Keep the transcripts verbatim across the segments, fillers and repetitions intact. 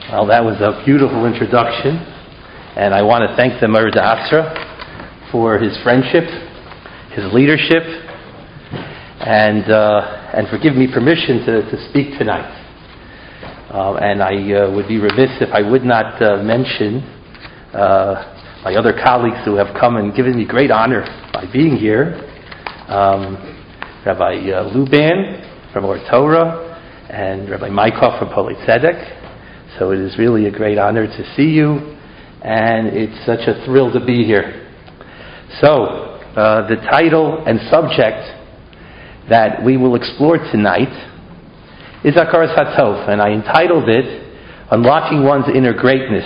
Well, that was a beautiful introduction, and I want to thank the Meir Da'asra for his friendship, his leadership, and uh, and for giving me permission to, to speak tonight. Uh, and I uh, would be remiss if I would not uh, mention uh, my other colleagues who have come and given me great honor by being here. Um, Rabbi uh, Luban from Or Torah and Rabbi Maikov from Polei Tzedek. So it is really a great honor to see you, and it's such a thrill to be here. So, uh, the title and subject that we will explore tonight is Hakaras Hatov, and I entitled it Unlocking One's Inner Greatness.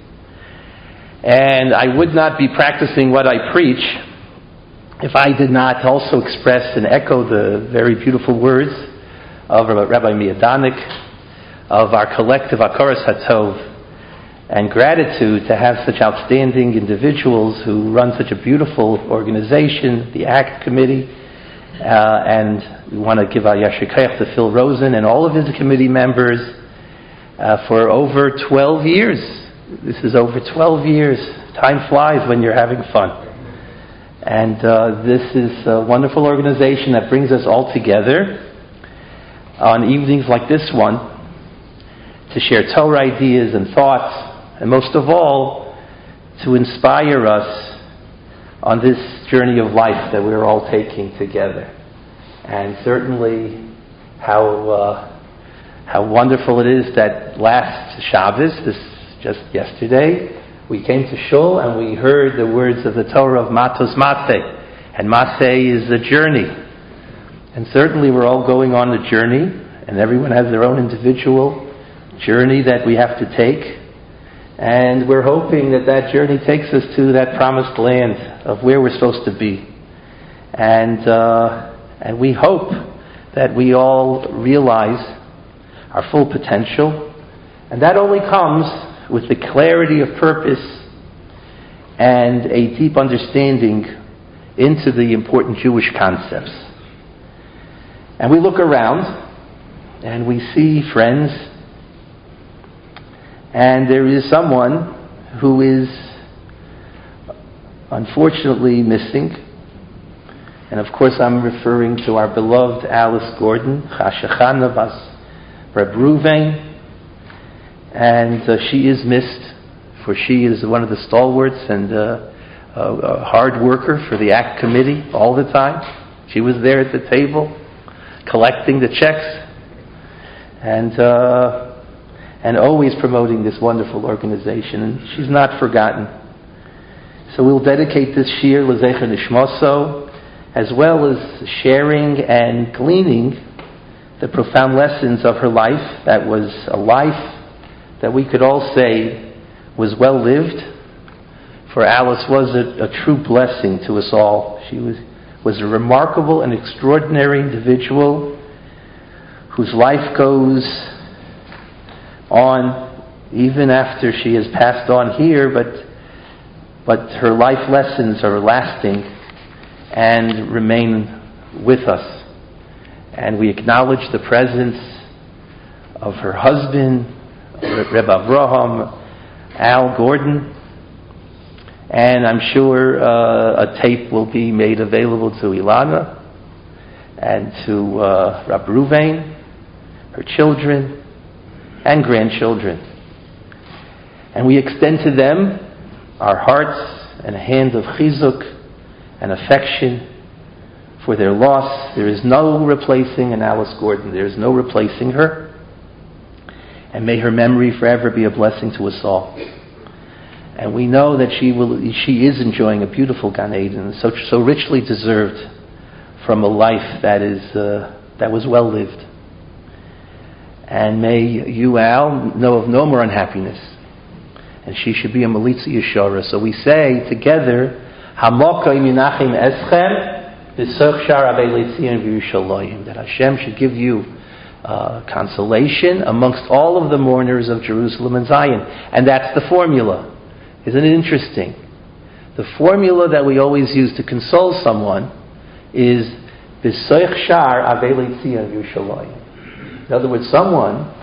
And I would not be practicing what I preach if I did not also express and echo the very beautiful words of Rabbi Miadanik, of our collective Hakaras Hatov, and gratitude to have such outstanding individuals who run such a beautiful organization, the ACT Committee, uh, and we want to give our Yashir Koach to Phil Rosen and all of his committee members uh, for over twelve years. This is over twelve years. Time flies when you're having fun. And uh, this is a wonderful organization that brings us all together on evenings like this one, to share Torah ideas and thoughts, and most of all, to inspire us on this journey of life that we're all taking together. And certainly, how uh, how wonderful it is that last Shabbos, this just yesterday, we came to Shul and we heard the words of the Torah of Matos Maseh, and Maseh is a journey. And certainly, we're all going on a journey, and everyone has their own individual journey that we have to take, and we're hoping that that journey takes us to that promised land of where we're supposed to be, and uh, and we hope that we all realize our full potential, and that only comes with the clarity of purpose and a deep understanding into the important Jewish concepts. And we look around and we see friends, and there is someone who is unfortunately missing. And of course I'm referring to our beloved Alice Gordon, Chashachana Bas Reb Ruvain. And uh, she is missed, for she is one of the stalwarts and uh, a, a hard worker for the ACT Committee all the time. She was there at the table collecting the checks and uh, and always promoting this wonderful organization, and she's not forgotten. So we'll dedicate this shir l'zecher nishmaso, as well as sharing and gleaning the profound lessons of her life. That was a life that we could all say was well lived, for Alice was a, a true blessing to us all. She was, was a remarkable and extraordinary individual whose life goes on even after she has passed on here, but but her life lessons are lasting and remain with us. And we acknowledge the presence of her husband, Reb Avraham Al Gordon, and I'm sure uh, a tape will be made available to Ilana and to uh, Rab Ruvain, her children and grandchildren. And we extend to them our hearts and a hand of chizuk and affection for their loss. There is no replacing an Alice Gordon. There is no replacing her. And may her memory forever be a blessing to us all. And we know that she will, she is enjoying a beautiful Gan Eden, so, so richly deserved from a life that is uh, that was well lived. And may you, Al, know of no more unhappiness. And she should be a Malitza Yeshara. So we say together, Hamokai Minachim Eschem B'Soch Shar Avei Leitzion V'Yushalayim, that Hashem should give you uh, consolation amongst all of the mourners of Jerusalem and Zion. And that's the formula. Isn't it interesting? The formula that we always use to console someone is B'Soch Shar Avei Leitzion V'Yushalayim. In other words, someone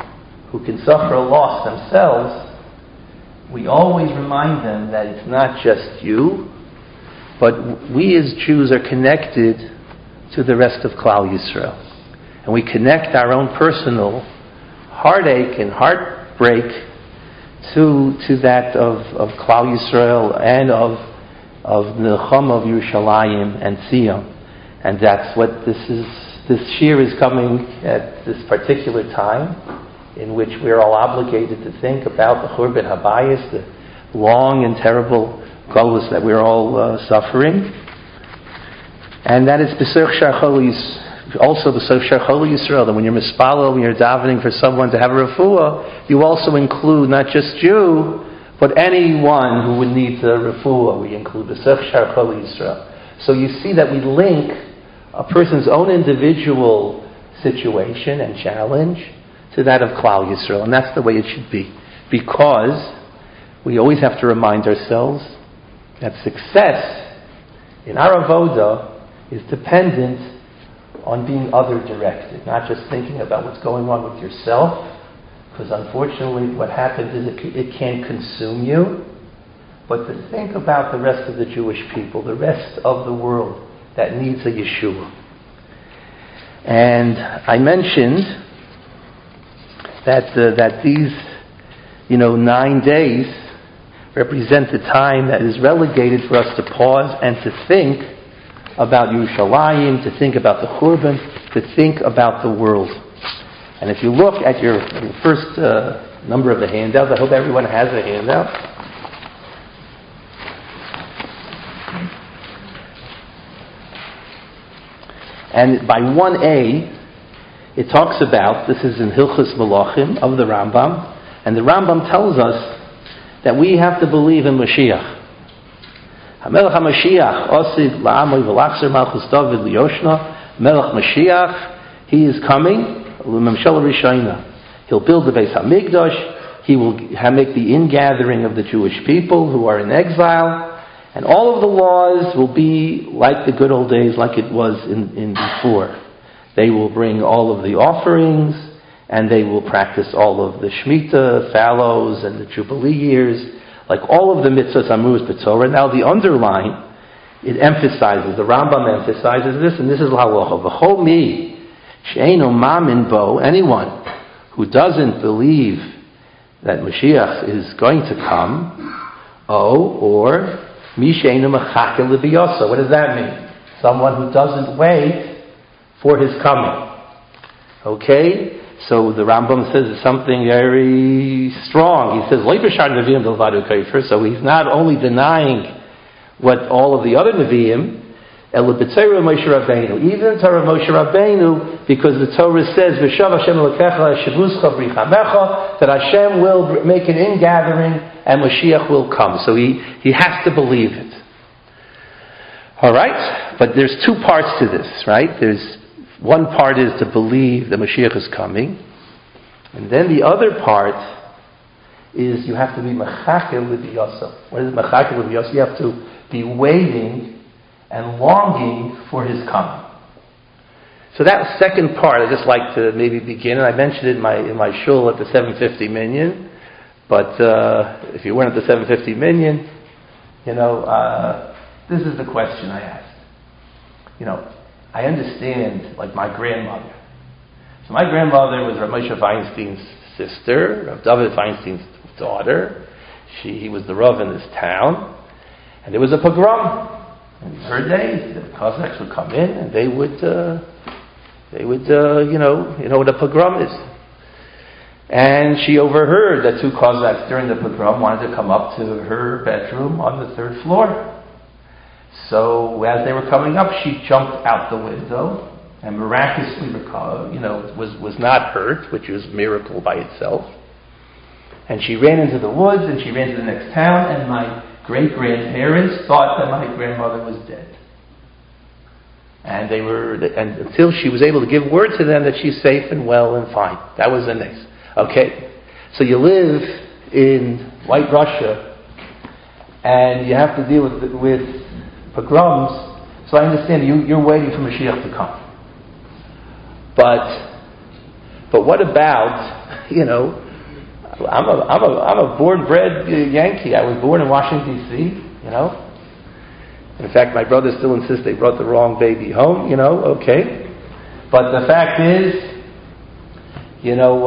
who can suffer a loss themselves, we always remind them that it's not just you, but we as Jews are connected to the rest of Klal Yisrael. And we connect our own personal heartache and heartbreak to, to that of, of Klal Yisrael and of, of Nilchama of Yerushalayim and Zion. And that's what this is. This year is coming at this particular time, in which we are all obligated to think about the Churban Habayis, the long and terrible galus that we're all uh, suffering. And that is B'Soch Shar Chol, also B'Soch Shar Chol Yisrael, that when you're mispalo, when you're davening for someone to have a refuah, you also include not just you, but anyone who would need the refuah. We include B'Soch Shar Chol Yisrael. So you see that we link a person's own individual situation and challenge to that of Klal Yisrael, and that's the way it should be, because we always have to remind ourselves that success in our avoda is dependent on being other-directed, not just thinking about what's going on with yourself, because unfortunately what happens is it, it can consume you, but to think about the rest of the Jewish people, the rest of the world that needs a Yeshua. And I mentioned that uh, that these, you know, nine days represent the time that is relegated for us to pause and to think about Yerushalayim, to think about the Churban, to think about the world. And if you look at your, your first uh, number of the handouts, I hope everyone has a handout. And by one A, it talks about, this is in Hilchos Malachim of the Rambam, and the Rambam tells us that we have to believe in Mashiach. HaMelech HaMashiach, Osiv La'amoy V'lachzer Malchus David Liyoshna, Melech Mashiach, he is coming, L'Memshel Rishayna. He'll build the Beis HaMikdash, he will make the ingathering of the Jewish people who are in exile, and all of the laws will be like the good old days, like it was in, in before. They will bring all of the offerings, and they will practice all of the Shemitah, fallows, and the Jubilee years, like all of the mitzvahs amrus b'Torah. Now the underline, it emphasizes, the Rambam emphasizes this, and this is halacha. V'chol mi she'eino mamin bo, anyone who doesn't believe that Mashiach is going to come, oh, or mi she'eino mechakel l'biyoso. What does that mean? Someone who doesn't wait for his coming. Okay? So the Rambam says it's something very strong. He says, so he's not only denying what all of the other Nevi'im, even Torah Moshe Rabbeinu, because the Torah says, that Hashem will make an ingathering and Mashiach will come. So he, he has to believe it. Alright? But there's two parts to this, right? There's one part is to believe that Mashiach is coming, and then the other part is you have to be mechakel l'biyasa. What is mechakel l'biyasa? You have to be waiting and longing for his coming. So that second part, I just like to maybe begin, and I mentioned it in my in my shul at the seven fifty minyan, but uh, if you weren't at the seven fifty minyan, you know, uh, this is the question I asked. You know, I understand, like my grandmother. So my grandmother was Rav Moshe Feinstein's sister, Rav David Feinstein's daughter. She, he was the Rav in this town. And there was a pogrom. In her days, the Cossacks would come in and they would, uh, they would, uh, you know, you know what a pogrom is. And she overheard that two Cossacks during the pogrom wanted to come up to her bedroom on the third floor. So as they were coming up, she jumped out the window and miraculously, you know, was, was not hurt, which was a miracle by itself. And she ran into the woods and she ran to the next town, and my great-grandparents thought that my grandmother was dead. And they were, and until she was able to give word to them that she's safe and well and fine. That was the next. Okay, so you live in White Russia, and you have to deal with with pogroms, so I understand you, you're waiting for Mashiach to come. But, but what about, you know, I'm a, I'm a, I'm a born-bred Yankee. I was born in Washington, D C, you know. In fact, my brothers still insist they brought the wrong baby home, you know, okay. But the fact is, you know,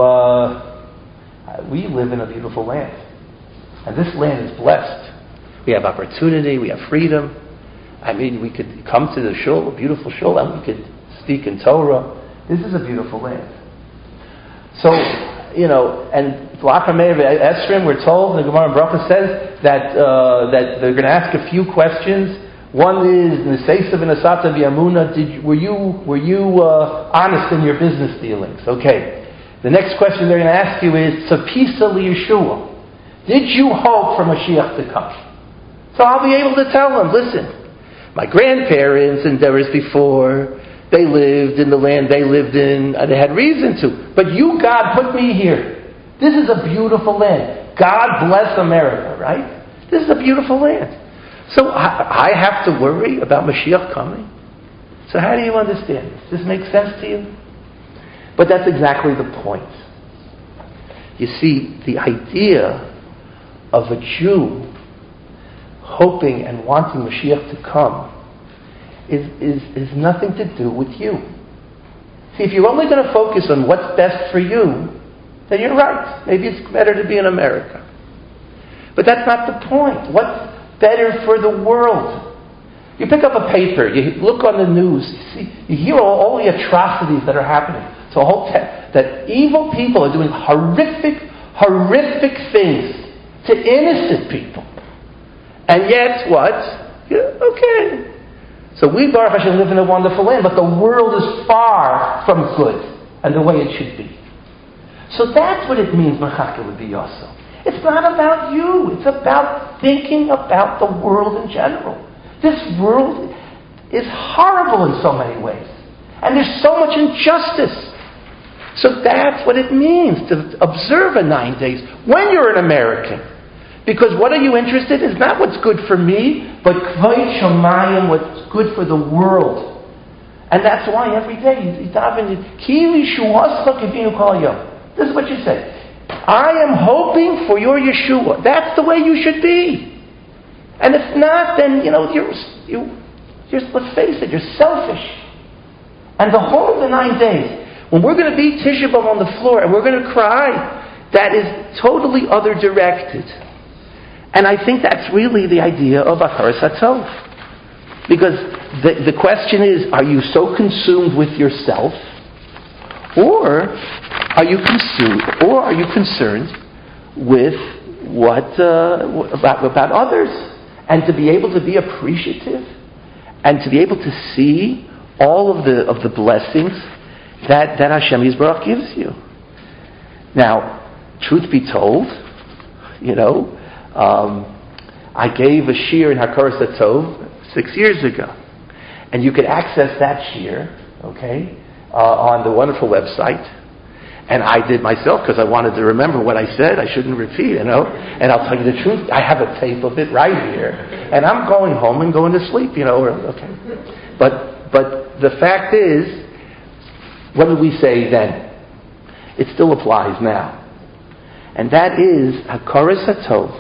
uh, we live in a beautiful land. And this land is blessed. We have opportunity, we have freedom. I mean, we could come to the shul, a beautiful shul, and we could speak in Torah. This is a beautiful land. So, you know, and Lachamei Esrim, we're told, the Gemara in Bracha says that uh, that they're going to ask a few questions. One is, Neseisav and Asata V'Amuna, did were you were you uh, honest in your business dealings? Okay. The next question they're going to ask you is, Tzapisa Yeshua, did you hope for Mashiach to come? So I'll be able to tell them, listen, my grandparents and theirs before, they lived in the land they lived in, and they had reason to. But you, God, put me here. This is a beautiful land. God bless America, right? This is a beautiful land. So I, I have to worry about Mashiach coming. So how do you understand this? Does this make sense to you? But that's exactly the point. You see, the idea of a Jew hoping and wanting Mashiach to come is, is, is nothing to do with you. See, if you're only going to focus on what's best for you, then you're right. Maybe it's better to be in America. But that's not the point. What's better for the world? You pick up a paper, you look on the news, you see, you hear all, all the atrocities that are happening. So a whole te- that evil people are doing horrific, horrific things to innocent people. And yet, what? Yeah, okay. So we, Baruch Hashem, live in a wonderful land, but the world is far from good and the way it should be. So that's what it means, Mechaka would be also. It's not about you. It's about thinking about the world in general. This world is horrible in so many ways. And there's so much injustice. So that's what it means to observe a nine days when you're an American. Because what are you interested in is not what's good for me, but Kvayt Shomayim, what's good for the world. And that's why every day you daven, Ki Yeshuascha Kivinu Kol Yom. This is what you say. I am hoping for your Yeshua. That's the way you should be. And if not, then, you know, you're, you, you're, let's face it, you're selfish. And the whole of the nine days, when we're going to be Tisha B'Av on the floor and we're going to cry, that is totally other-directed. And I think that's really the idea of Acharas HaTov. Because the, the question is, are you so consumed with yourself, or are you consumed, or are you concerned with what uh, about about others, and to be able to be appreciative, and to be able to see all of the of the blessings that that Hashem Yisbarach gives you. Now, truth be told, you know. Um, I gave a shiur in Hakaras HaTov six years ago, and you could access that shiur, okay, uh, on the wonderful website. And I did myself because I wanted to remember what I said. I shouldn't repeat, you know. And I'll tell you the truth, I have a tape of it right here, and I'm going home and going to sleep, you know. Or, okay, but but the fact is, what did we say then? It still applies now, and that is Hakaras HaTov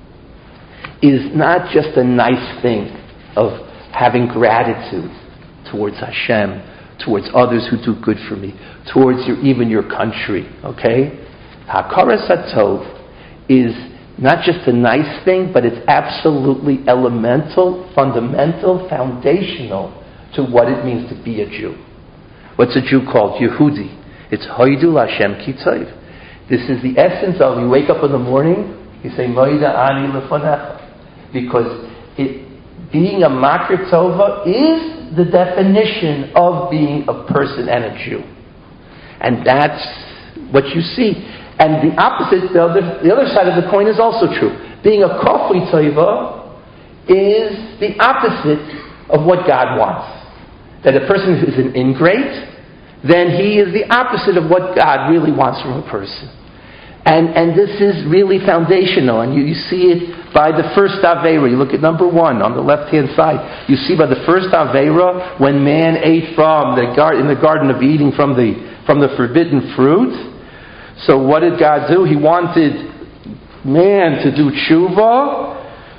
is not just a nice thing of having gratitude towards Hashem, towards others who do good for me, towards your, even your country, okay? Hakaras HaTov is not just a nice thing, but it's absolutely elemental, fundamental, foundational to what it means to be a Jew. What's a Jew called? Yehudi. It's Hoidu Hashem Ki Tov. This is the essence of, you wake up in the morning, you say, Moida Ani Lefanecha. Because it, being a Makir Tova is the definition of being a person and a Jew. And that's what you see. And the opposite, the other, the other side of the coin is also true. Being a Kofli Tova is the opposite of what God wants. That a person who is an ingrate, then he is the opposite of what God really wants from a person. And and this is really foundational, and you, you see it by the first Aveira. You look at number one on the left-hand side. You see by the first Aveira, when man ate from the gar- in the Garden of Eden from the from the forbidden fruit, So what did God do? He wanted man to do tshuva,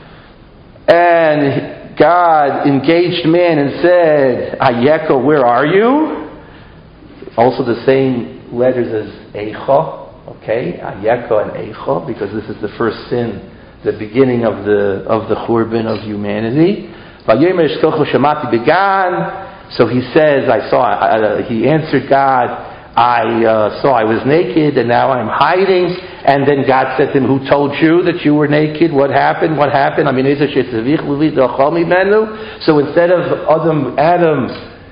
and God engaged man and said, Ayeko, where are you? Also the same letters as Eicha, okay? Ayeko and Eicha, because this is the first sin, the beginning of the of the Churban of humanity. So he says, I saw, uh, he answered God, I uh, saw I was naked and now I'm hiding. And then God said to him, who told you that you were naked? What happened? What happened? I mean, so instead of Adam, Adam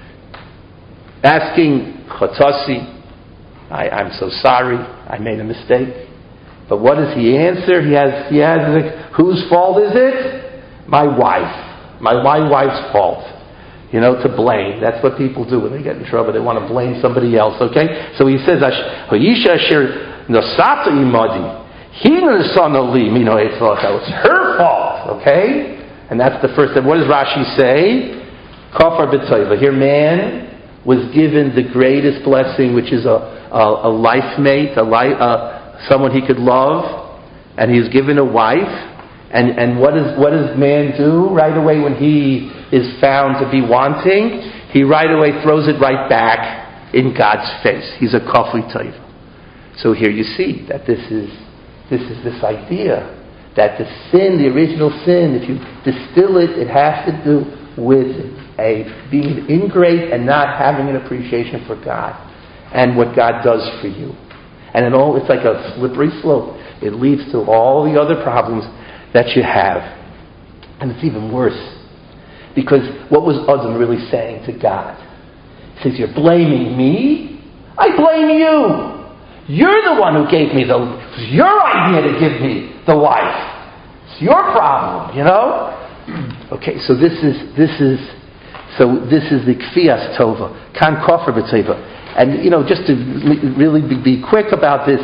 asking, Chatasi, I, I'm so sorry, I made a mistake. But what does he answer? He has, he has, like, whose fault is it? My wife. My, my wife's fault. You know, to blame. That's what people do when they get in trouble. They want to blame somebody else, okay? So he says, Hoyisha asher nosata imadi. He nasanali mino etzlacha. It's her fault, okay? And that's the first thing. What does Rashi say? Kafar b'toiva. Here man was given the greatest blessing, which is a, a, a life mate, a life, uh, someone he could love, and he was given a wife. And and what does what does man do right away when he is found to be wanting? He right away throws it right back in God's face. He's a kafli toiv. So here you see that this is this is this idea that the sin, the original sin, if you distill it, it has to do with a being ingrate and not having an appreciation for God and what God does for you. And it all it's like a slippery slope. It leads to all the other problems that you have. And it's even worse. Because what was Adam really saying to God? He says, you're blaming me? I blame you. You're the one who gave me the... It was your idea to give me the wife. It's your problem, you know? Okay, so this is... this is So this is the Kfiyas Tova. Kan Kofar B'Teva. And, you know, just to really be, be quick about this,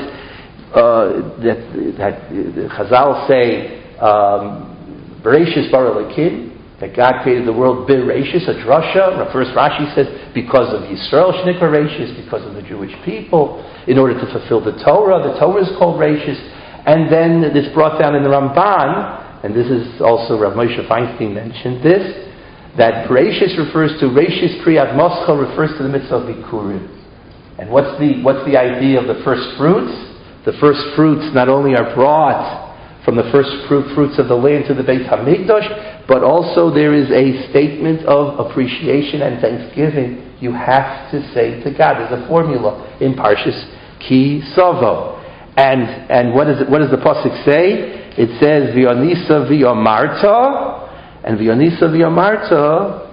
uh, that, that Chazal say, Um, Bereshis bara Elokim, that God created the world Bereshis, a drasha. First Rashi says because of Yisrael Shnik Bereshis, because of the Jewish people, in order to fulfill the Torah. The Torah is called Bereshis, and then this brought down in the Ramban, and this is also Rav Moshe Feinstein mentioned this, that Bereshis refers to Reshis Priyat Moscha, refers to the mitzvah of Bikurim. And what's the what's the idea of the first fruits? The first fruits not only are brought from the first fruit, fruits of the land to the Beit HaMikdash, but also there is a statement of appreciation and thanksgiving you have to say to God. There's a formula in Parshas Ki Savo. And and what, is it, what does the Pasuk say? It says, V'yonisa v'yomarta, and V'yonisa v'yomarta,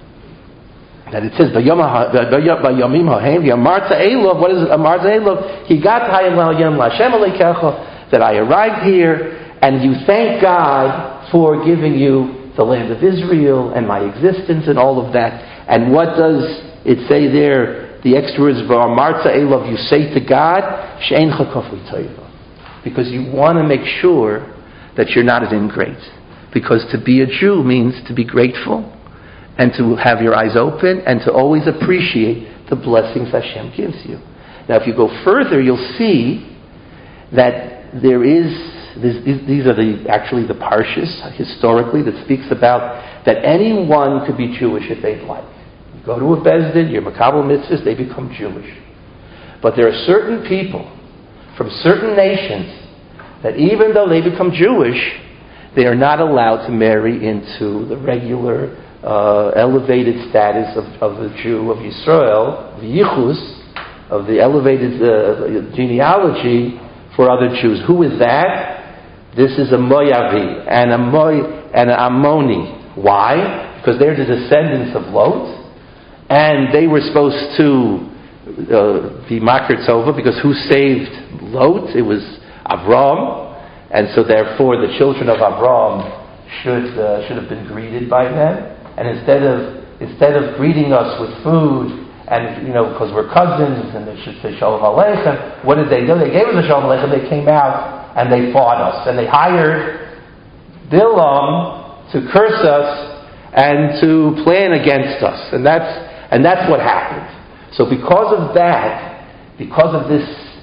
that it says, V'yomim ha'hem, v'yomarta elov, what is it? Amarta elov, Higat hayim l'yom l'Hashem aleikecha, that I arrived here, and you thank God for giving you the land of Israel and my existence and all of that. And what does it say there? The extra words, V'amarta elov, you say to God, She'encha kafli toiva. Because you want to make sure that you're not an ingrate. Because to be a Jew means to be grateful and to have your eyes open and to always appreciate the blessings Hashem gives you. Now if you go further, you'll see that there is, these are the actually the parshas, historically, that speaks about that anyone could be Jewish if they'd like. You go to a Bezdin, you're Makabel Mitzvahs, they become Jewish. But there are certain people from certain nations that even though they become Jewish, they are not allowed to marry into the regular uh, elevated status of, of the Jew of Yisrael, the Yichus, of the elevated uh, genealogy for other Jews. Who is that? This is a Moavi and a Moy and an Ammoni. Why? Because they're the descendants of Lot, and they were supposed to uh, be Makir Tova, because who saved Lot? It was Avram, and so therefore the children of Avram should uh, should have been greeted by them. And instead of instead of greeting us with food, and you know, because we're cousins, and they should say Shalom Aleichem, what did they do? They gave us a Shalom Aleichem. They came out and they fought us, and they hired Bilam to curse us and to plan against us, and that's and that's what happened. So because of that, because of this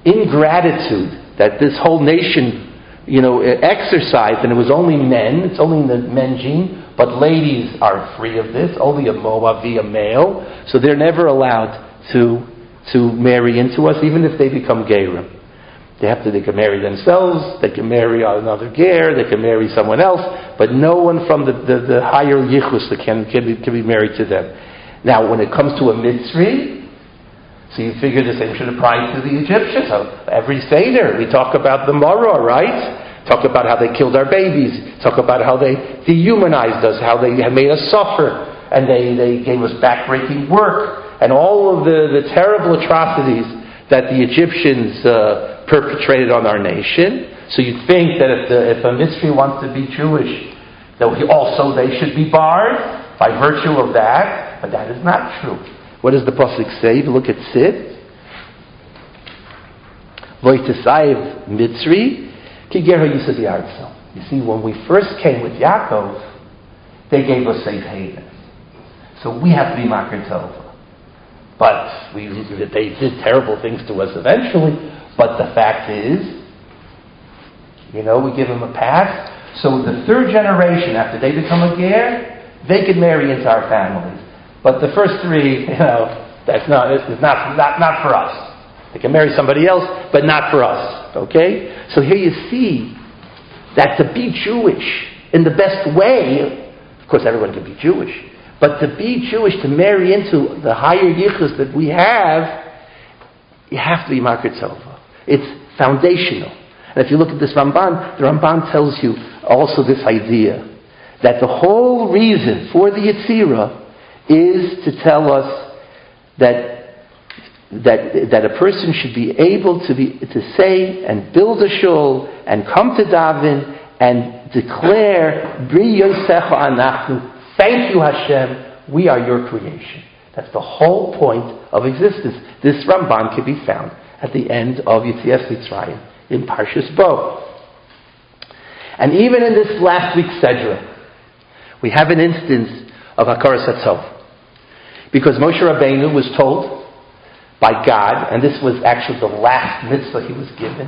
ingratitude that this whole nation, you know, exercised, and it was only men, it's only in the men gene, but ladies are free of this, only a Moavi, a male, so they're never allowed to to marry into us, even if they become gerim. They have to, they can marry themselves, they can marry another ger, they can marry someone else, but no one from the, the, the higher yichus can, can, be, can be married to them. Now, when it comes to a mitzri, so you figure the same should apply to the Egyptians. So every Seder, we talk about the Marah, right? Talk about how they killed our babies. Talk about how they dehumanized us, how they made us suffer, and they, they gave us backbreaking work, and all of the, the terrible atrocities that the Egyptians uh, perpetrated on our nation. So you'd think that if, the, if a Mitzri wants to be Jewish, that we also they should be barred by virtue of that, but that is not true. What does the pasuk say? If you look at Sid, Voitesayev Mitzri, Kigera Yisad Yartzel. You see, when we first came with Yaakov, they gave us safe haven. So we have to be Makar Tova. But we, they did terrible things to us eventually. But the fact is, you know, we give them a pass. So the third generation, after they become a ger, they can marry into our families. But the first three, you know, that's not, it's not, not, not for us. They can marry somebody else, but not for us. Okay? So here you see that to be Jewish in the best way, of course everyone can be Jewish, but to be Jewish, to marry into the higher yichus that we have, you have to be Makar Tova. It's foundational. And if you look at this Ramban, the Ramban tells you also this idea that the whole reason for the Yetzirah is to tell us that that that a person should be able to be to say and build a shul and come to daven and declare Bri Yosecha Anachnu, thank you Hashem, we are your creation. That's the whole point of existence. This Ramban can be found at the end of Yetzias Mitzrayim in Parshas Bo. And even in this last week's Sedra, we have an instance of Hakaras Hatzov. Because Moshe Rabbeinu was told by God, and this was actually the last mitzvah he was given,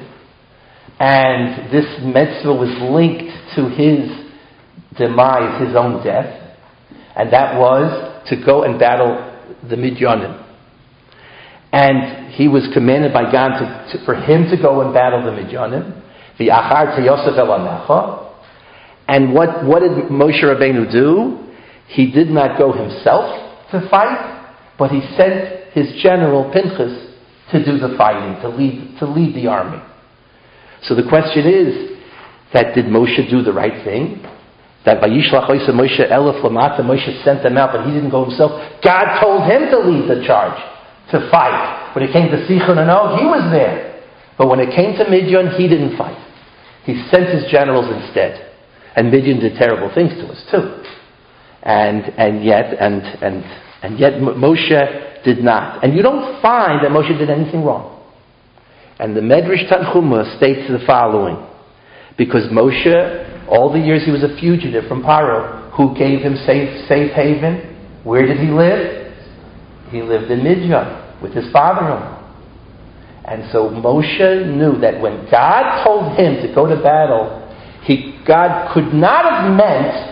and this mitzvah was linked to his demise, his own death, and that was to go and battle the Midyanim. And he was commanded by God to, to, for him to go and battle the Midyanim, the Achar Teyosef El Anecha. And what, what did Moshe Rabbeinu do? He did not go himself to fight, but he sent his general Pinchas to do the fighting, to lead to lead the army. So the question is, that did Moshe do the right thing? That Vayishlach Oisa Moshe Elef Lamata, Moshe sent them out, but he didn't go himself. God told him to lead the charge, to fight. When it came to Sichon and Og, he was there. But when it came to Midian, he didn't fight. He sent his generals instead. And Midian did terrible things to us too. And and yet and and and yet Moshe did not. And you don't find that Moshe did anything wrong. And the Medrash Tanchuma states the following: because Moshe, all the years he was a fugitive from Paro, who gave him safe safe haven, where did he live? He lived in Midian with his father-in-law. And so Moshe knew that when God told him to go to battle, he God could not have meant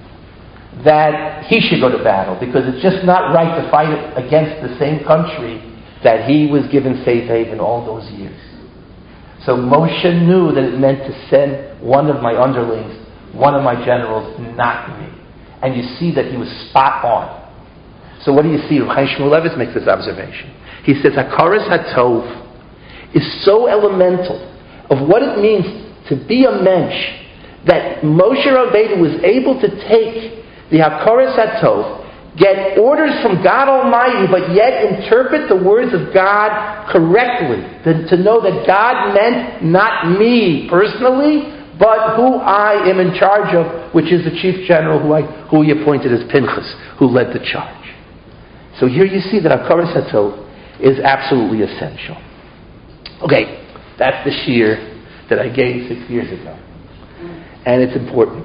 that he should go to battle, because it's just not right to fight against the same country that he was given safe haven all those years. So Moshe knew that it meant to send one of my underlings, one of my generals, not me. And you see that he was spot on. So what do you see? Reb Chaim Shmulevitz makes this observation. He says, Hakaras Hatov is so elemental of what it means to be a mensch, that Moshe Rabbeinu was able to take the Hakaras Hatov, get orders from God Almighty, but yet interpret the words of God correctly. To, to know that God meant not me personally, but who I am in charge of, which is the chief general who, I, who he appointed as Pinchas, who led the charge. So here you see that Hakaras Hatov is absolutely essential. Okay, that's the shiur that I gave six years ago. And it's important.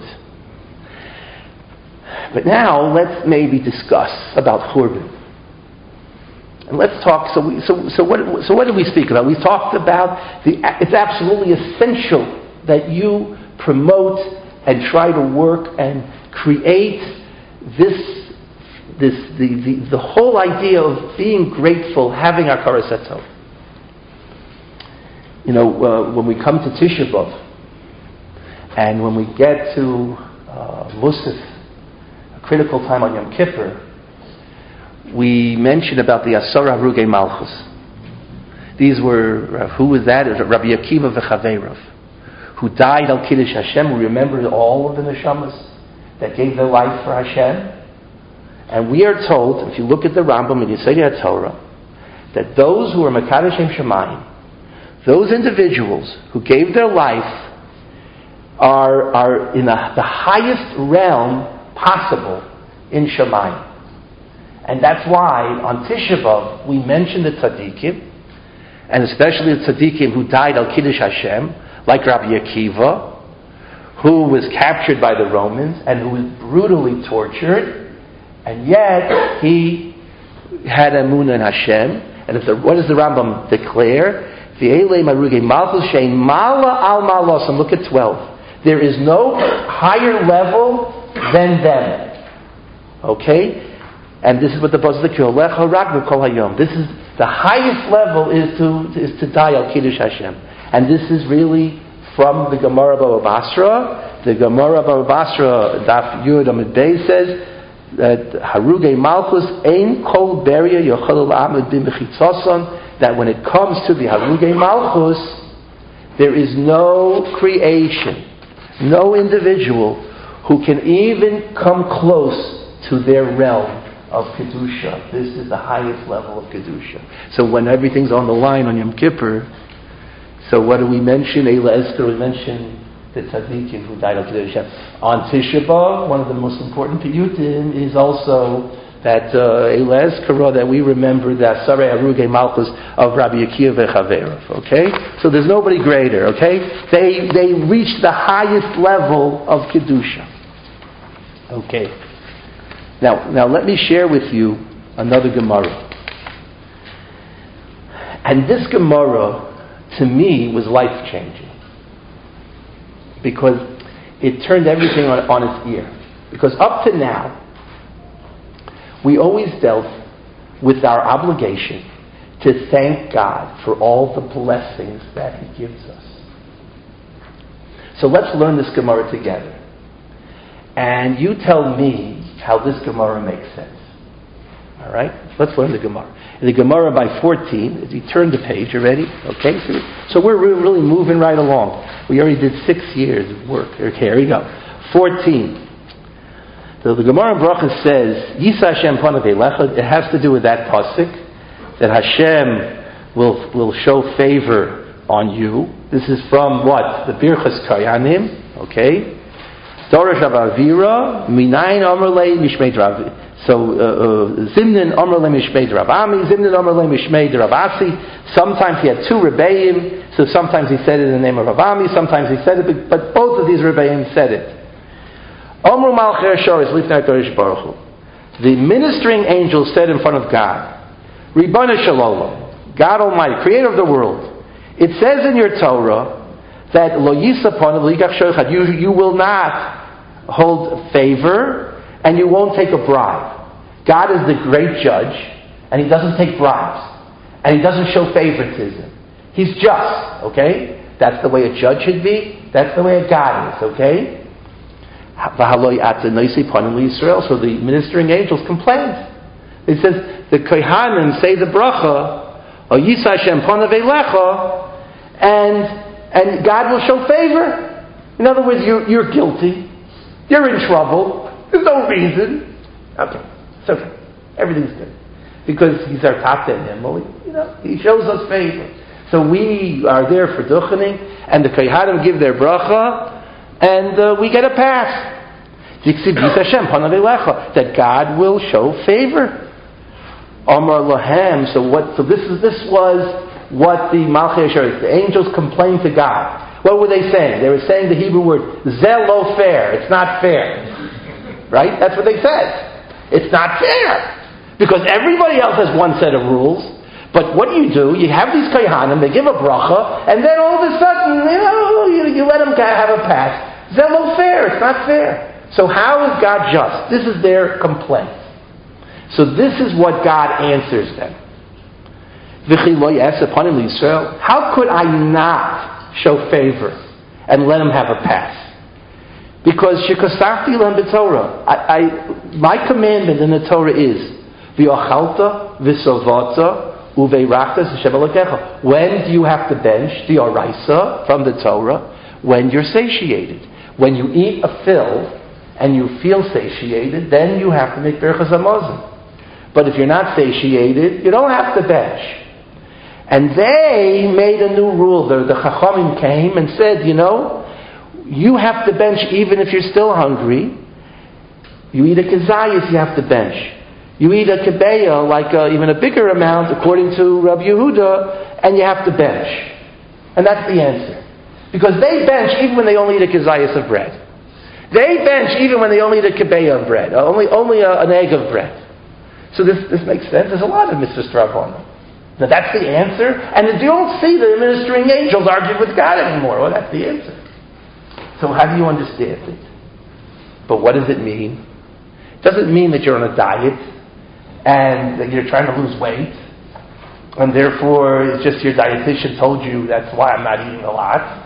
But now, let's maybe discuss about Churban. And let's talk. So, we, so, so what? So, what did we speak about? We talked about the. It's absolutely essential that you promote and try to work and create this, this, the, the, the whole idea of being grateful, having hakaras hatov. You know, uh, when we come to Tisha B'Av, and when we get to uh, Musaf, a critical time on Yom Kippur, we mentioned about the Asara Harugei Malchus. These were, uh, who was that? It was Rabbi Akiva v'Chaveirav, who died al Kiddush Hashem. We remember all of the neshamas that gave their life for Hashem. And we are told, if you look at the Rambam in Yesodei HaTorah, that those who are Mekadosh Shem Shemayim, those individuals who gave their life are, are in a, the highest realm possible in Shemayim. And that's why on Tisha B'Av we mention the tzaddikim, and especially the tzaddikim who died al Kiddush Hashem, like Rabbi Akiva, who was captured by the Romans and who was brutally tortured, and yet he had emunah in Hashem. And if the, what does the Rambam declare? V'elei marugei malchus shein mala al malosam. Look at twelve. There is no higher level than them. Okay? And this is what the pasuk says. Lecha rak v'kol hayom. This is the highest level is to is to die al Kiddush Hashem. And this is really from the Gemara Baba Basra. The Gemara Baba Basra Daf Yud Amud Beis says that Harugei Malchus ein kol beria yochel l'amud b'mechitzoson. That when it comes to the Harugei Malchus, there is no creation, no individual who can even come close to their realm of Kedusha. This is the highest level of Kedusha. So when everything's on the line on Yom Kippur, so what do we mention? Eila Esker, we mention the tzaddikim who died of Kedusha. On Tisha B'Av, one of the most important piyutim is also that Eila Esker, that we remember the Asarei Harugei Malchus of Rabbi Akiva v'Chaveirav. Okay? So there's nobody greater, okay? They, they reached the highest level of Kedusha. Okay. Now, now let me share with you another Gemara. And this Gemara, to me, was life-changing. Because it turned everything on, on its ear. Because up to now, we always dealt with our obligation to thank God for all the blessings that He gives us. So let's learn this Gemara together. And you tell me how this Gemara makes sense. All right? Let's learn the Gemara. In the Gemara by fourteen, if you turn the page already, okay? So, so we're really moving right along. We already did six years of work. Okay, here we go. fourteen. So the Gemara in Brachos says, Yisa Hashem panav elecha. It has to do with that pasuk, that Hashem will, will show favor on you. This is from what? The Birchas Kayanim, okay? Dorosh Avavira, Minayin Omer Le Mishmei Rav. So Zimnin Omer Le Mishmei Ravami, Zimnin Omer Le Mishmei Ravasi. Sometimes he had two Rebbeim, so sometimes he said it in the name of Ravami, sometimes he said it, but both of these Rebbeim said it. Omru Malchei Shoris Lifnei HaKadosh Baruch Hu. The ministering angel said in front of God, Ribono Shel Olam, God Almighty, Creator of the world. It says in your Torah that Lo Yisapon L'Yigach Shochad, you you will not hold favor and you won't take a bribe. God is the great judge, and He doesn't take bribes, and He doesn't show favoritism. He's just, okay? That's the way a judge should be. That's the way a God is, okay? So the ministering angels complained. It says the kohanim say the bracha, O Yisa Hashem panav elecha, and and God will show favor. In other words, you're, you're guilty. You're in trouble. There's no reason. Okay, it's okay. Everything's good because He's our top ten Himmel. You know, He shows us favor. So we are there for duchening, and the kohanim give their bracha. And uh, we get a pass. That God will show favor. Amar Lahem. So what? So this is this was what the Malchei Shoris, the angels complained to God. What were they saying? They were saying the Hebrew word zelo fair. It's not fair, right? That's what they said. It's not fair Because everybody else has one set of rules. But what do you do? You have these kohanim, they give a bracha, and then all of a sudden, you know, you, you let them have a pass. It's not fair. It's not fair. So how is God just? This is their complaint. So this is what God answers them. How could I not show favor and let him have a pass? Because shekasafti lam b'Torah. I, I, my commandment in the Torah is v'ochalta v'sovata uveirachta Hashem Elokecha. When do you have to bench the oraisa from the Torah? When you're satiated. When you eat a fill and you feel satiated, then you have to make berachas hamazon. But if you're not satiated, you don't have to bench. And they made a new rule. The, the Chachamim came and said, you know, you have to bench even if you're still hungry. You eat a kezayis, you have to bench. You eat a kebeya, like a, even a bigger amount, according to Rabbi Yehuda, and you have to bench. And that's the answer. Because they bench even when they only eat a kezayis of bread. They bench even when they only eat a kebeya of bread, only, only a, an egg of bread. So this, this makes sense. There's a lot of mitzvahs Rabbanan. Now that's the answer. And you don't see the ministering angels arguing with God anymore. Well, that's the answer. So how do you understand it? But what does it mean? It doesn't mean that you're on a diet and that you're trying to lose weight, and therefore it's just your dietitian told you that's why I'm not eating a lot.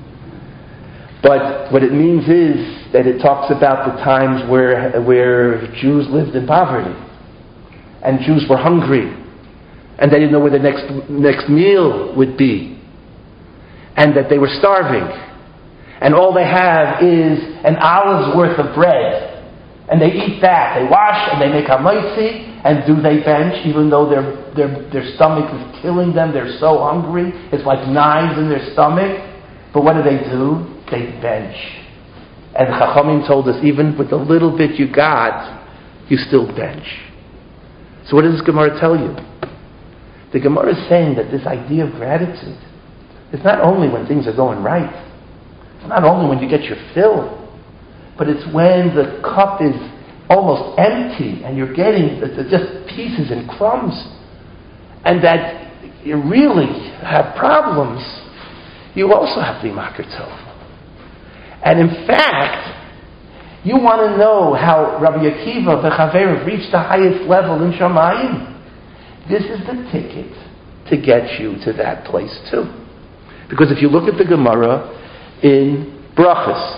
But what it means is that it talks about the times where where Jews lived in poverty, and Jews were hungry, and they didn't know where the next next meal would be, and that they were starving, and all they have is an hour's worth of bread. And they eat that. They wash and they make hamaisi. And do they bench even though their, their, their stomach is killing them? They're so hungry. It's like knives in their stomach. But what do they do? They bench. And Chachamim told us, even with the little bit you got, you still bench. So what does this Gemara tell you? The Gemara is saying that this idea of gratitude is not only when things are going right. It's not only when you get your fill. But it's when the cup is almost empty and you're getting just pieces and crumbs, and that you really have problems, you also have to be makir tov. And in fact, you want to know how Rabbi Akiva v'Chaveirav reached the highest level in Shamayim. This is the ticket to get you to that place too. Because if you look at the Gemara in Brachos,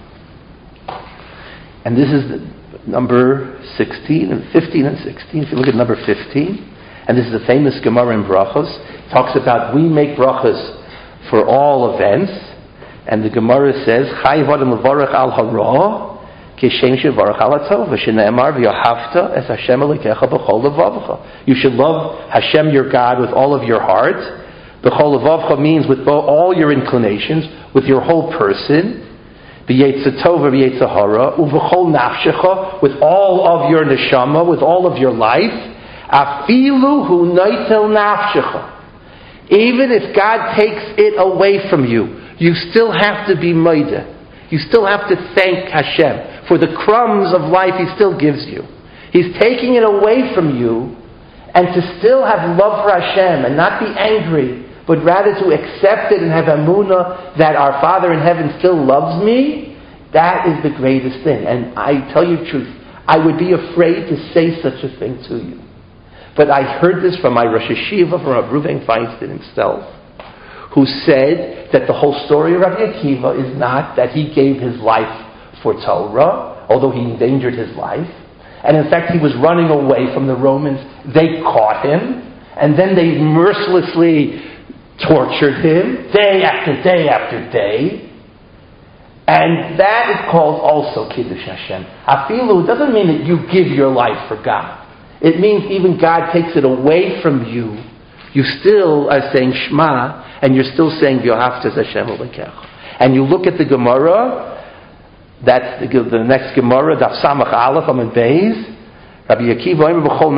and this is the number sixteen and fifteen and sixteen. If you look at number fifteen, and this is a famous Gemara in Brachos, it talks about we make brachos for all events, and the Gemara says, "Chayv adam levarach al hara, kishem shevarach al hatov, v'shene'emar v'yohavta es Hashem elikecha b'chol levavcha." You should love Hashem your God with all of your heart. B'chol levavcha means with all your inclinations, with your whole person. B'yetza tova b'yetza hara, uv'chol nafshecha, with all of your neshama, with all of your life. Afilu hu noitel nafshecha. Even if God takes it away from you, you still have to be moida. You still have to thank Hashem for the crumbs of life He still gives you. He's taking it away from you, and to still have love for Hashem and not be angry, but rather to accept it and have emunah that our Father in heaven still loves me, that is the greatest thing. And I tell you the truth, I would be afraid to say such a thing to you. But I heard this from my Rosh Hashiva, from Rav Reuven Feinstein himself, who said that the whole story of Rabbi Akiva is not that he gave his life for Torah, although he endangered his life. And in fact, he was running away from the Romans. They caught him, and then they mercilessly tortured him day after day after day. And that is called also Kiddush Hashem. Afilu doesn't mean that you give your life for God. It means even God takes it away from you. You still are saying Shema, and you're still saying V'yohavta Hashem Elokecha. And you look at the Gemara, that's the, the next Gemara, Daf Samach Aleph Amud Beis. Rabbi Akiva,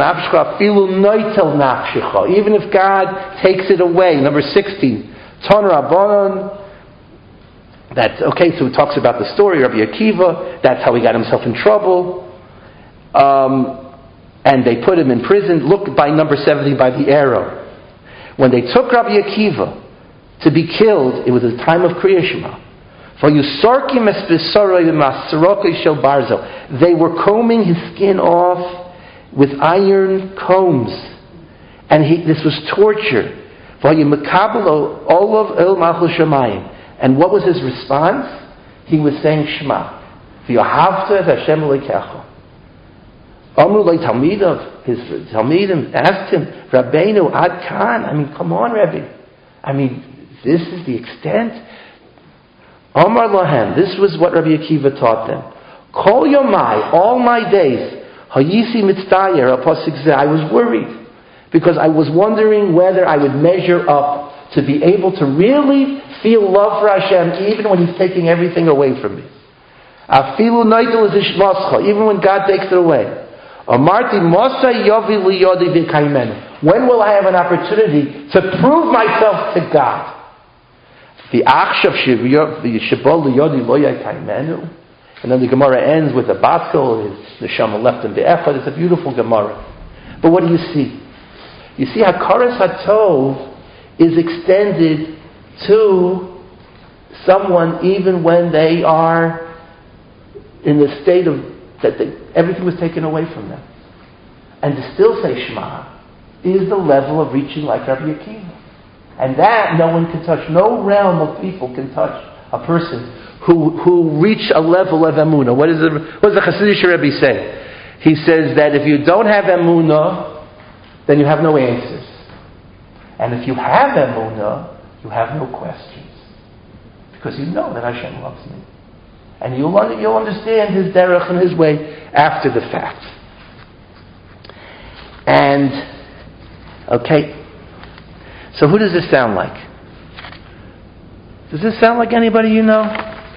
even if God takes it away. Number sixteen, Ton Rabbanon. That's okay. So it talks about the story of Rabbi Akiva. That's how he got himself in trouble. Um, and they put him in prison. Look by number seventy, by the arrow. When they took Rabbi Akiva to be killed, it was a time of Kriya Shema. They were combing his skin off with iron combs. And he, this was torture. And what was his response? He was saying Shema. Amru lei Talmidav, his Talmidim asked him, Rabbeinu ad kan, I mean, come on, Rebbe. I mean, this is the extent. Amar lahem, this was what Rabbi Akiva taught them. Kol yomai, all my days, hayisi mitzdayer, I was worried, because I was wondering whether I would measure up to be able to really feel love for Hashem, even when He's taking everything away from me. Afilu naidul is ishmascha, even when God takes it away. Amarti mosa yovi liyodi v'kaimenu. When will I have an opportunity to prove myself to God? The achshav shebol liyodi lo yakaimenu. And then the Gemara ends with a batkel, his neshama left in the echad. It's a beautiful Gemara. But what do you see? You see how karas hatov is extended to someone even when they are in the state of that they, everything was taken away from them. And to still say Shema is the level of reaching like Rabbi Akiva. And that no one can touch. No realm of people can touch a person who who reach a level of emunah. What, is it, what does the Hasidic Rebbe say? He says that if you don't have emunah, then you have no answers. And if you have emunah, you have no questions. Because you know that Hashem loves me. And you'll, you'll understand His derech and His way after the fact. And, okay, so who does this sound like? Does this sound like anybody you know?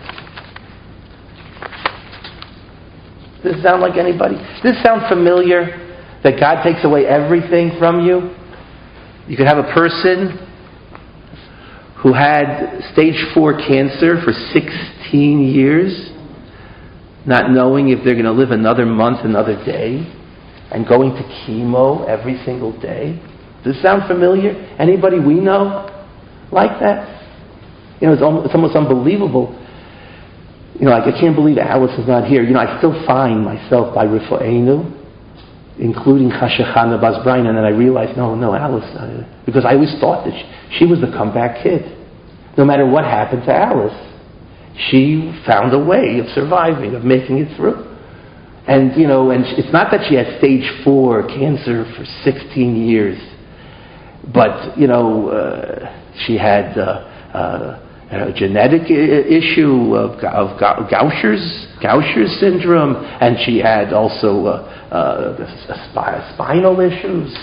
Does this sound like anybody? Does this sound familiar? That God takes away everything from you? You could have a person who had stage four cancer for sixteen years, not knowing if they're going to live another month, another day, and going to chemo every single day. Does this sound familiar? Anybody we know like that? You know, it's almost, it's almost unbelievable. You know, like I can't believe Alice is not here. You know, I still find myself by Rifo'enu, including Chashachana Basbrain, and then I realized, no, no, Alice, uh, because I always thought that she, she was the comeback kid. No matter what happened to Alice, she found a way of surviving, of making it through. And, you know, and it's not that she had stage four cancer for sixteen years, but, you know, uh, she had uh, uh, a genetic I- issue of, of Gaucher's, Gaucher's syndrome, and she had also uh, uh, sp- spinal issues.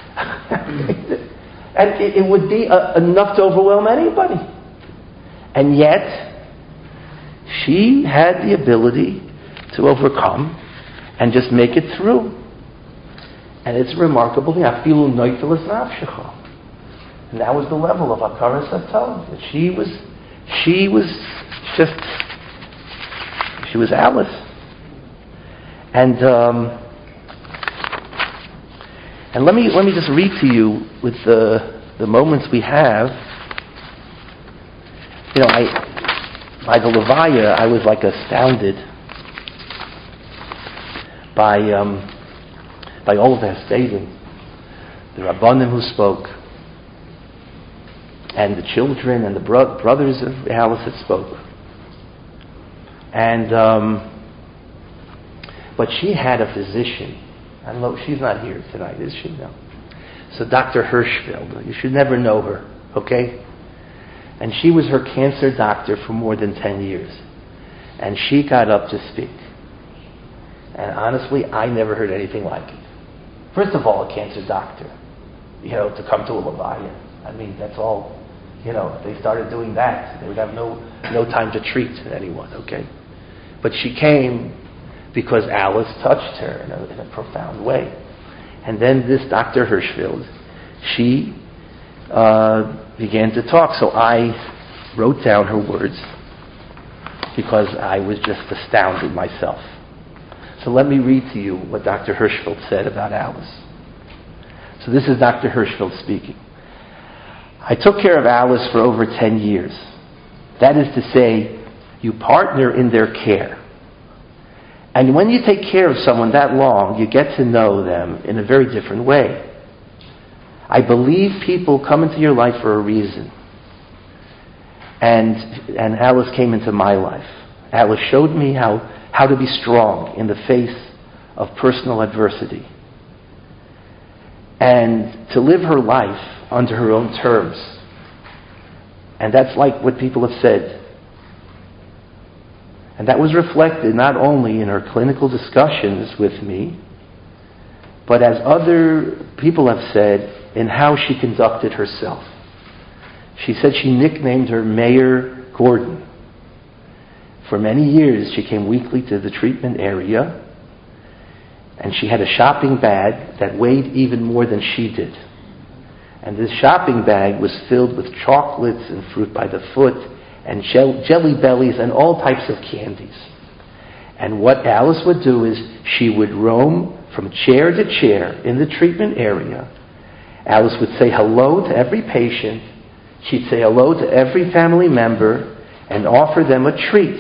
And it, it would be uh, enough to overwhelm anybody. And yet, she had the ability to overcome and just make it through. And it's a remarkable thing. Afilu noifeles nafshecha. And that was the level of Hakaras Hatov. That she was, she was just, she was Alice. And um, and let me let me just read to you with the the moments we have. You know, I by the Levaya, I was like astounded by um, by all of their stating, the Rabbanim who spoke, and the children and the bro- brothers of Alice that spoke, and um, but she had a physician. I don't know. She's not here tonight, is she? No. So Doctor Hirschfeld, you should never know her, okay? And she was her cancer doctor for more than ten years. And she got up to speak. And honestly, I never heard anything like it. First of all, a cancer doctor, you know, to come to a Levaya. I mean, that's all, you know, if they started doing that, they would have no, no time to treat anyone, okay? But she came because Alice touched her in a, in a profound way. And then this Doctor Hirschfeld, she uh, began to talk. So I wrote down her words because I was just astounded myself. So let me read to you what Doctor Hirschfeld said about Alice. So this is Doctor Hirschfeld speaking. I took care of Alice for over ten years. That is to say, you partner in their care. And when you take care of someone that long, you get to know them in a very different way. I believe people come into your life for a reason. And, and Alice came into my life. Alice showed me how, how to be strong in the face of personal adversity. And to live her life under her own terms. And that's like what people have said. And that was reflected not only in her clinical discussions with me, but as other people have said, in how she conducted herself. She said she nicknamed her Mayor Gordon. For many years, she came weekly to the treatment area, and she had a shopping bag that weighed even more than she did. And this shopping bag was filled with chocolates and fruit by the foot, and gel- jelly bellies and all types of candies. And what Alice would do is she would roam from chair to chair in the treatment area. Alice would say hello to every patient. She'd say hello to every family member and offer them a treat.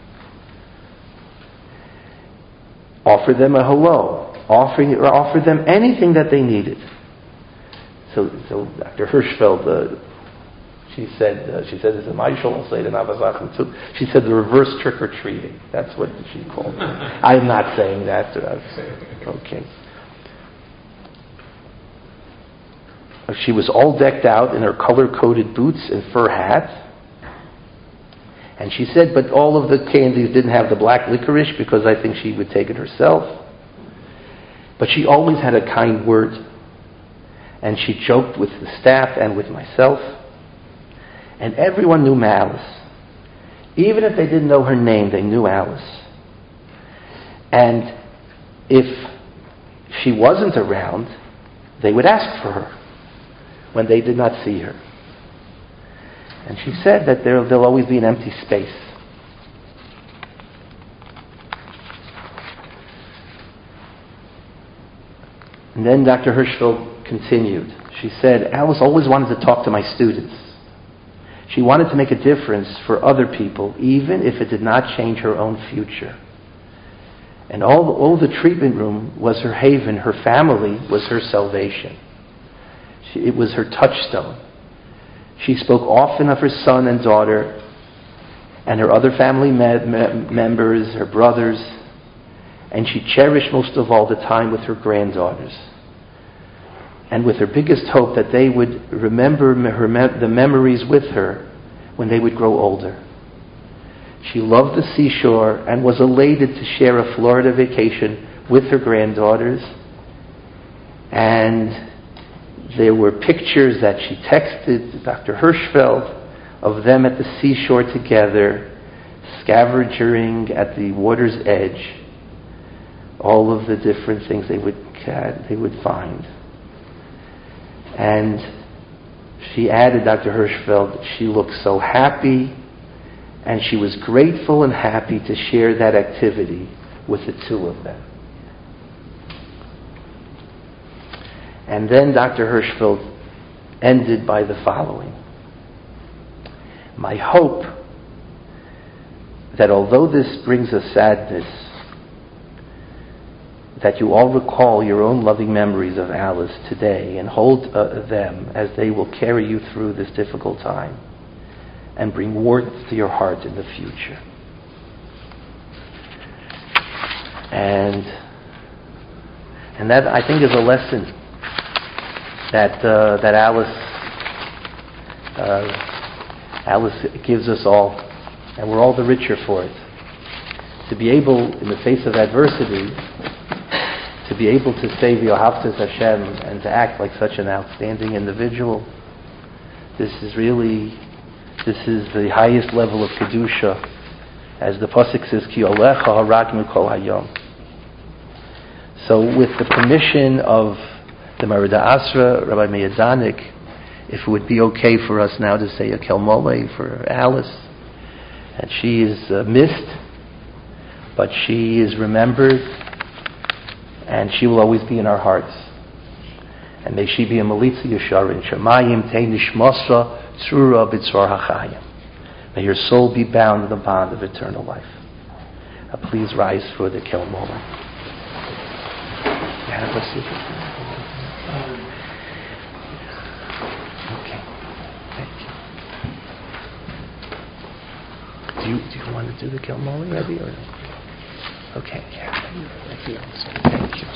Offer them a hello. Offering, or offer them anything that they needed. So, so Doctor Hirschfeld, uh, she said, uh, she said, "This is my shul say too." She said the reverse trick or treating. That's what she called it. I'm not saying that. Okay. She was all decked out in her color-coded boots and fur hat. And she said, but all of the candies didn't have the black licorice because I think she would take it herself. But she always had a kind word. And she joked with the staff and with myself. And everyone knew Alice. Even if they didn't know her name, they knew Alice. And if she wasn't around, they would ask for her when they did not see her. And she said that there, there'll always be an empty space. And then Doctor Hirschfeld continued. She said, Alice always wanted to talk to my students. She wanted to make a difference for other people, even if it did not change her own future. And all, all the treatment room was her haven. Her family was her salvation. She, it was her touchstone. She spoke often of her son and daughter and her other family me- me- members, her brothers, and she cherished most of all the time with her granddaughters. And with her biggest hope that they would remember her me- the memories with her when they would grow older. She loved the seashore and was elated to share a Florida vacation with her granddaughters. And there were pictures that she texted Doctor Hirschfeld of them at the seashore together, scavenging at the water's edge, all of the different things they would they would find. And she added, Doctor Hirschfeld, she looked so happy, and she was grateful and happy to share that activity with the two of them. And then Doctor Hirschfeld ended by the following. My hope that although this brings us sadness, that you all recall your own loving memories of Alice today and hold uh, them as they will carry you through this difficult time and bring warmth to your heart in the future. And and that, I think, is a lesson that uh, that Alice uh, Alice gives us all, and we're all the richer for it. To be able, in the face of adversity, to be able to say V'yohavtas Hashem and to act like such an outstanding individual, this is really, this is the highest level of kedusha, as the pasuk says, Ki olecha harak mikol hayom. So, with the permission of the Marida Asra, Rabbi Meir Danik, if it would be okay for us now to say a Kel Mole for Alice, and she is uh, missed, but she is remembered, and she will always be in our hearts. And may she be a Melitza Yesharin, Shemayim Tei Nishmasa Tzrura B'Tzor HaChayim. May your soul be bound in the bond of eternal life. Uh, please rise for the Kel Mola. Yeah, let's see if it's okay. Thank you. Do you do you want to do the Kel Mola, Rebbe, or no? Okay. Yeah. Thank you. Thank you.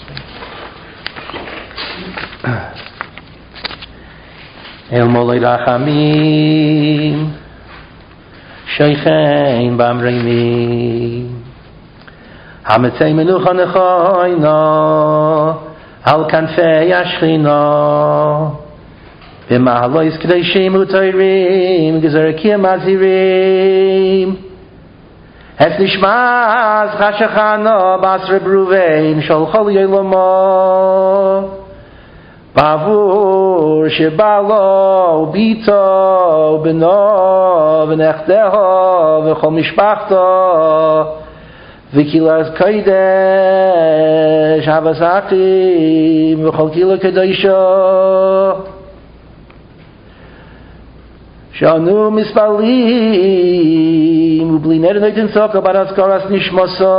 El Molei Rachamim Sheichein Bamreimim Hametzei Menucha Nechoino Al Kanfei Ashchino B'Mahalois Kedoshim Utoirim Gezorkim Azirim Es Nishmas Chashachano Basre Bruvein Sholchol Yelomo Bavur Shebalo Bito Beno V'Nechteho V'Chol Mishpachto V'Kilas Kodesh Havasachim V'Chol Kilo Kedosho Shanu Mispalim Ubli Neder Noitin Soka Baras Koras Nishmoso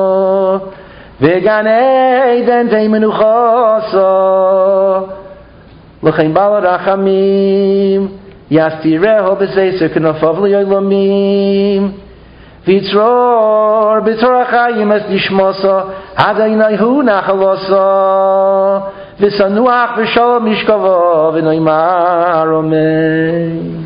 Vegan Eden Tei Menuchoso L'chein Bala Rachamim Yastireho B'Seiser K'nofav L'Yoylomim V'Yitzror B'Tzor HaChayim Es Nishmoso Hadaynai Hu Nachaloso V'Sanuach V'Shalom Mishkavo V'Noimar Amen.